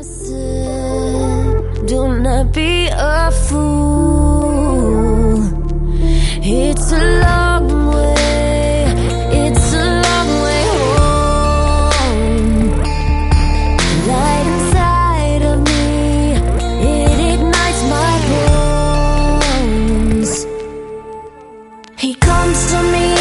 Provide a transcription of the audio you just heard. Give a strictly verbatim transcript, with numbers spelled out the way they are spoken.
Do not be a fool. It's a long way, it's a long way home. Light inside of me, it ignites my bones. He comes to me